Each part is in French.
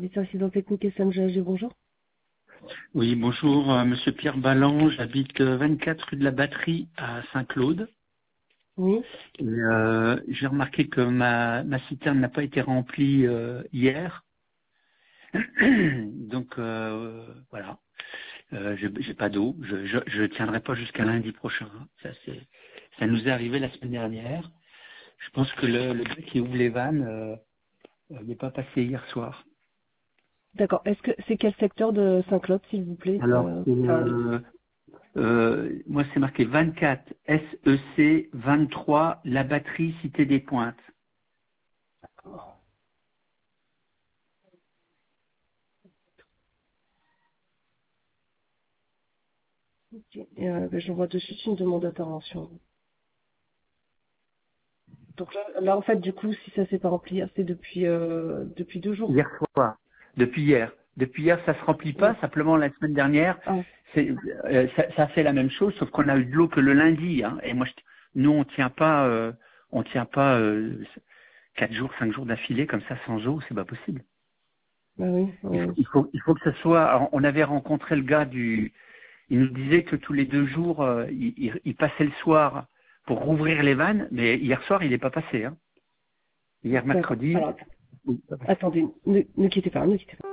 service incident technique SMGAG, bonjour. Oui, bonjour, Monsieur Pierre Balland, j'habite 24 rue de la Batterie à Saint-Claude. Oui. J'ai remarqué que ma citerne n'a pas été remplie hier. Donc voilà, j'ai pas d'eau. Je tiendrai pas jusqu'à lundi prochain. Ça nous est arrivé la semaine dernière. Je pense que le gars qui ouvre les vannes n'est pas passé hier soir. D'accord. Est-ce que c'est quel secteur de Saint-Claude, s'il vous plaît? Alors, moi, c'est marqué 24 SEC 23 La Batterie Cité des Pointes. Ok. J'envoie de suite une demande d'intervention. Donc là, en fait, du coup, si ça s'est pas rempli, c'est depuis 2 jours. Hier soir. Depuis hier. Depuis hier, ça se remplit pas. Oui. Simplement, la semaine dernière, Ah, ça fait la même chose, sauf qu'on a eu de l'eau que le lundi. Hein. Et moi, nous, on tient pas 4 jours, 5 jours d'affilée comme ça sans eau, c'est pas possible. bah oui. Il faut que ce soit. Alors, on avait rencontré le gars il nous disait que tous les 2 jours, il passait le soir pour rouvrir les vannes, mais hier soir, il n'est pas passé. Hein. Hier D'accord. mercredi. Alors, Oui. attendez, ne quittez pas, ne quittez pas.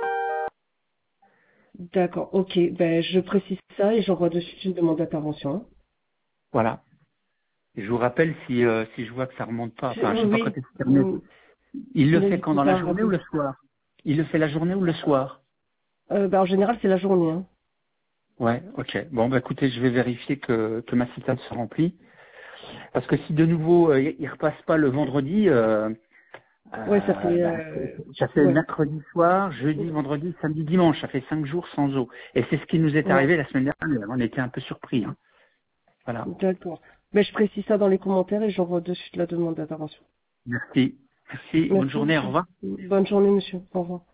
D'accord, ok. Ben, je précise ça et j'envoie de suite une demande d'intervention. Hein. Voilà. Et je vous rappelle si je vois que ça remonte pas. Enfin, je sais pas quand Oui, est-ce qu'il termine. Il le fait quand n'hésitez dans pas la à journée ou rappeler. le soir? Il le fait la journée ou le soir? Ben, en général, c'est la journée. Hein. Ouais, ok. Bon, bah écoutez, je vais vérifier que ma citerne se remplit. Parce que si de nouveau il repasse pas le vendredi, Ouais, ça fait... bah, ça fait ouais, mercredi soir, jeudi, vendredi, samedi, dimanche. Ça fait 5 jours sans eau. Et c'est ce qui nous est ouais, arrivé la semaine dernière. On était un peu surpris. Hein. Voilà. d'accord. Ben, je précise ça dans les commentaires et j'envoie de suite la demande d'intervention. Merci. Merci. Bonne Merci, journée. Au monsieur. revoir. Bonne journée, monsieur. Au revoir.